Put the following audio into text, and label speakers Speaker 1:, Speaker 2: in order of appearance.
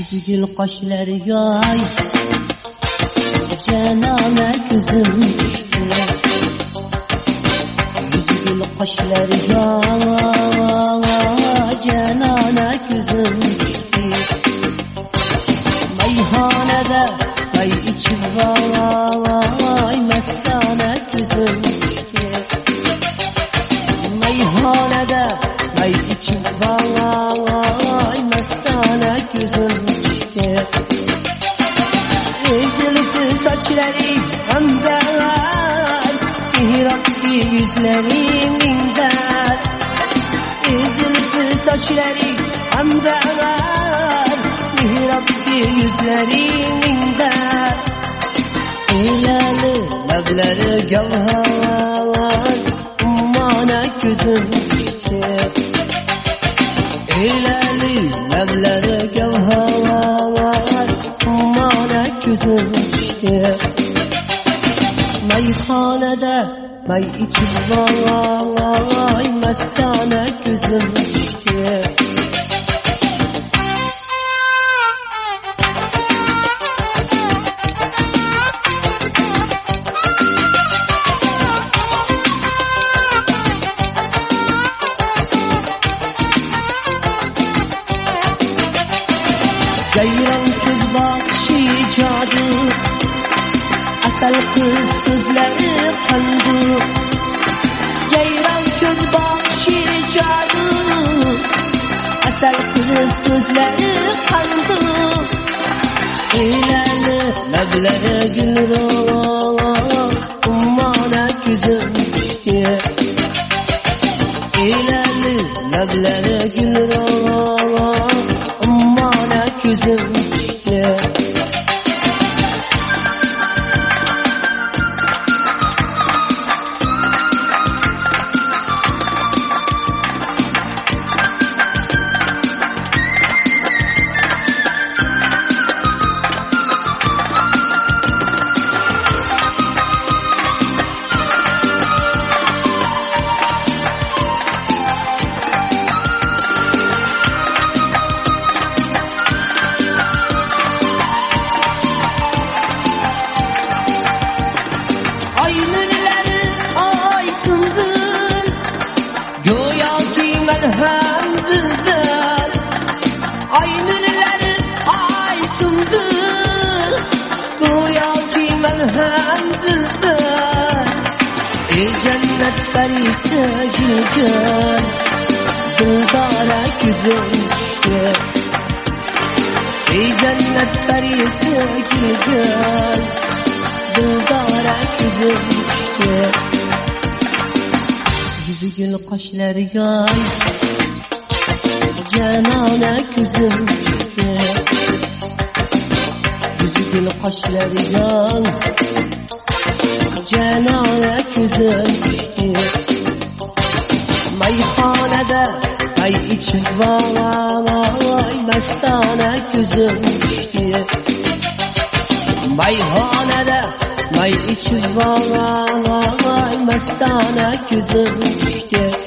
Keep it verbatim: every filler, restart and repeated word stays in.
Speaker 1: Yüzü gül kaşları yay, cenana kızım düştü. Yüzü gül kaşları yay, cenana kızım düştü. Meyhanede may içim vay, mestane kızım düştü. Meyhanede may içim vay, mestane kızım düştü. Zülfü saçları andar, mihraplı yüzlerinden. Zülfü saçları andar, mihraplı yüzlerinden. İlalı labları gavhar, ummana kızım düştü. İlalı labları gavhar, ummana kızım düştü. Meyhanede may içim vay, mestane kızım düştü. Ceylan kız bakışı cadı, asal kız sözleri kandı. Ceylan kız bakışı cadı, asal kız sözleri kandı. İlerli mebleri gülür, ummana kızım düştü. İlerli mebleri gülür, ummana kızım düştü. Hem bülbül, ay nurileri ay sümbül, goya ki ben hem bülbül. Ey cennet perisi gülgün, dildara güzel düştü. Ey cennet perisi gülgün, dildara güzel düştü. Yüzü gül kaşları yay, cenana kızım düştü. Yüzü gül kaşları yay, cenana kızım düştü. Meyhanede may içim vay, mestane kızım düştü. Meyhanede may içim vay, mestane kızım düştü.